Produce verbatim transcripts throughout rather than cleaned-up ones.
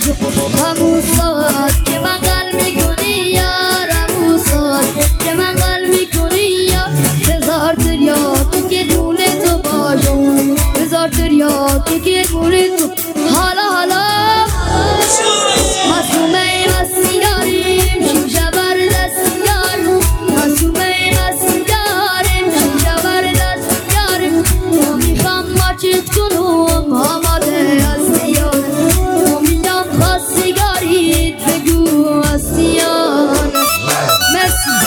شو همون ساعت که من قلب میکنی یار، همون ساعت که من قلب میکنی یار. بذار دریا تو که دونه تو باشم، بذار دریا تو که دونه تو. حالا حالا معصومه مستی داریم، شیشه بر دست یاریم. معصومه مستی داریم، شیشه بر دست یاریم. تو میخوام ماچت کنم آماده هستی یاریم. تو میگم خواستگاریت بگو هستی یاریم. مرسی.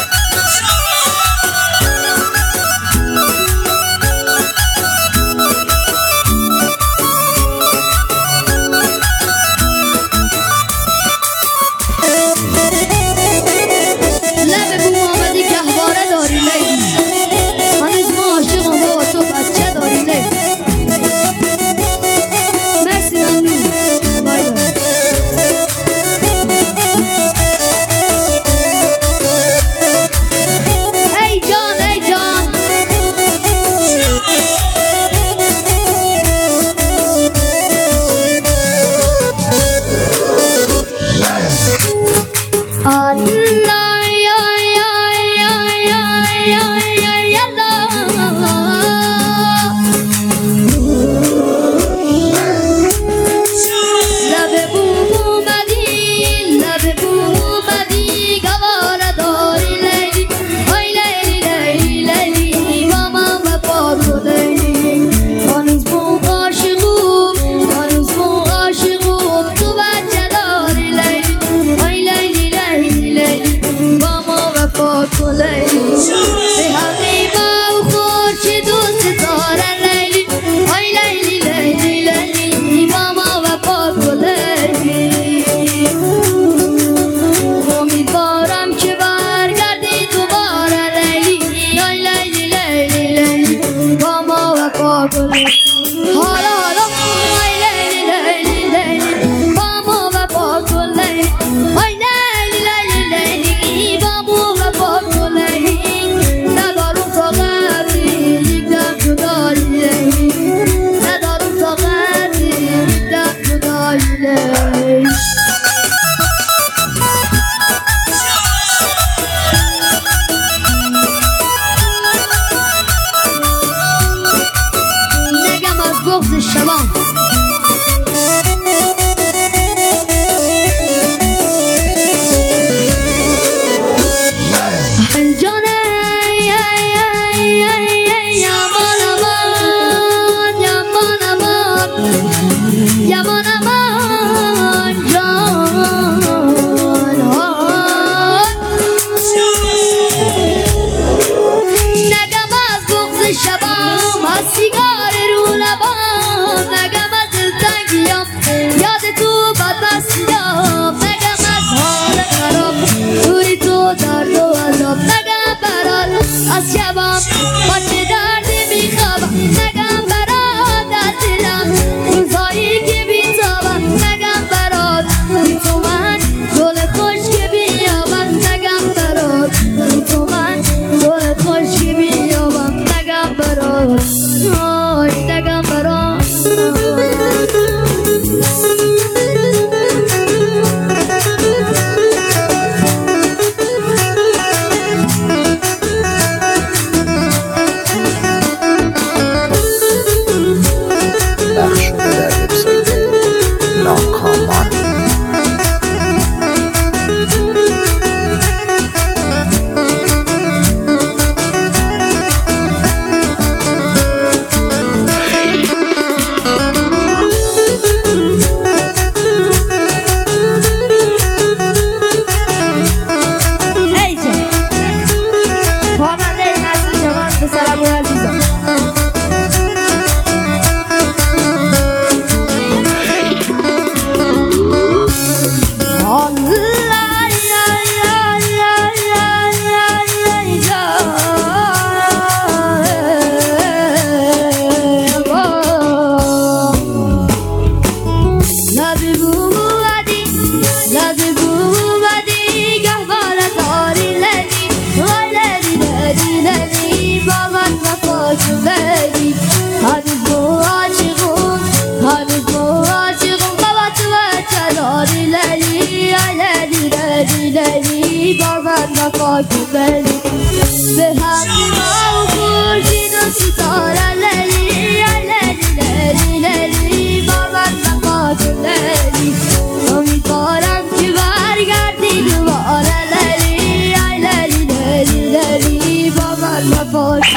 لیلی با من وفا کن لیلی به حقی ما و خورشید و ستاره لیلی لیلی لیلی لیلی با من وفا کن لیلی امیدوارم که برگردی دوباره لیلی لیلی لیلی لیلی با من وفا کن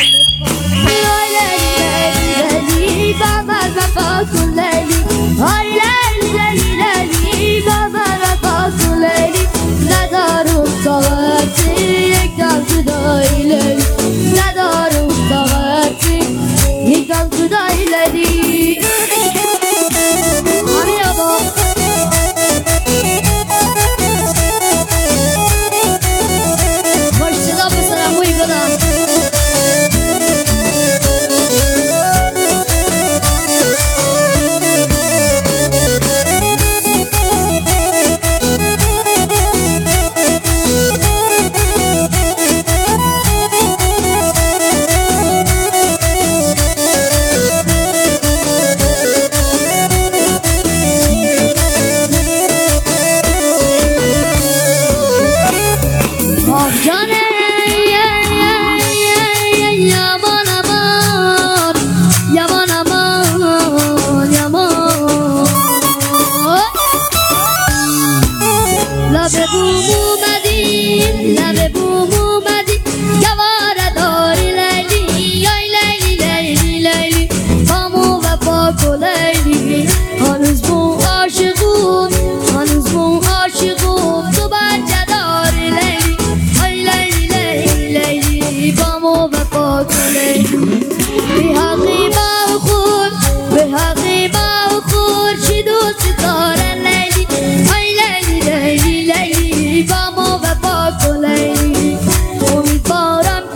لیلی با من وفا کن لیلی آی لیلی لیلی لیلی با من وفا کن لیلی ندارم طاقتی یک دم جدایی لیلی ندارم طاقتی یک دم جدایی لیلی آمین آبا باش صدا بسرم بوی بدم لب بوم اومدی لب بوم اومدی گواره داری لیلی آی لیلی لیلی لیلی بامو وفا کن لیلی هنوز بوم عاشقون هنوز بوم عاشقون تو بچه داری لیلی آی لیلی لیلی لیلی بامو وفا کن لیلی به حقی با خور به حقی با خورشید و ستاره لیلی آی لیلی لیلی لیلی با ما وفا کن لیلی امیدوارم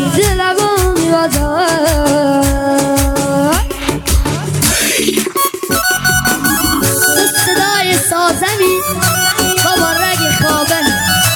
دلمو میبازم صدای سازمی بابا رگ خوابن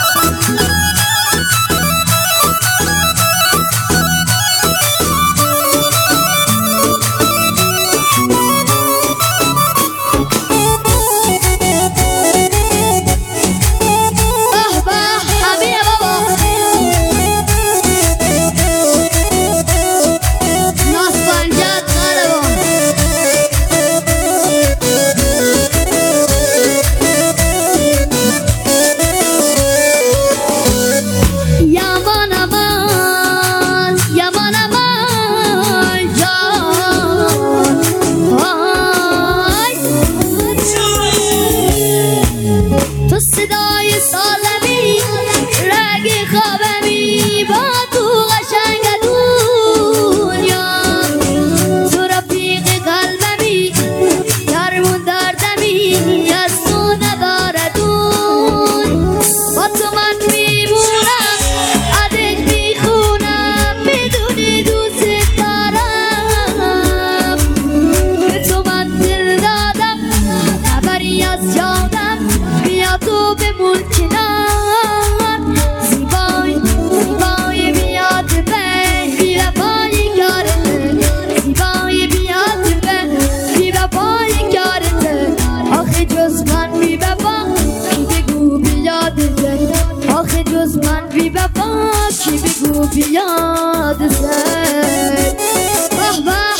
صدای سالمی رگ خوابمی با تو قشنگ دنیا تو رفیق قلبمی درمون دردمی از تو نداردون با تو من میمونم عدد میخونم بدونی دوست دارم به تو من دل دادم خبری از جادم بیا تو بمون کنار زیبای زیبای بیاد به بی وفای کارته زیبای بیاد به بی وفای کارته آخه جز من بی وفا کی بگو بیادته آخه جز من بی وفا کی بگو بیادته واه واه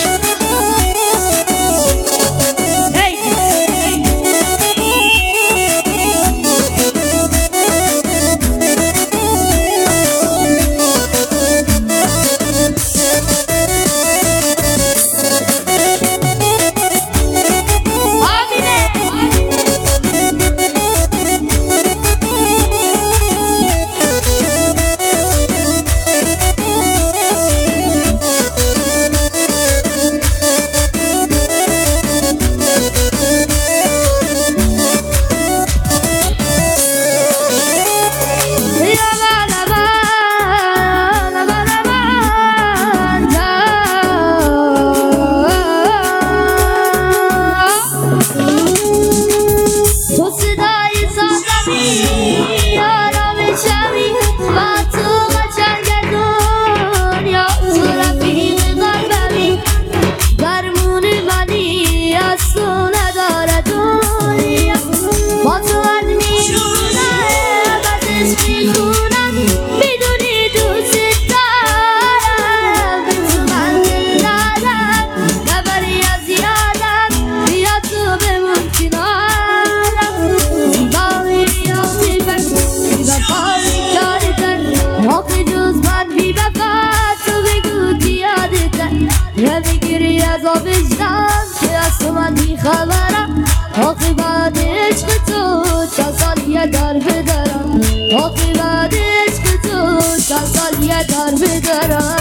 نمیگیری از آبشتم که از تو من بیخبرم آخی بعد عشق تو چند سال یه در بدارم آخی بعد عشق تو چند سال یه در بدارم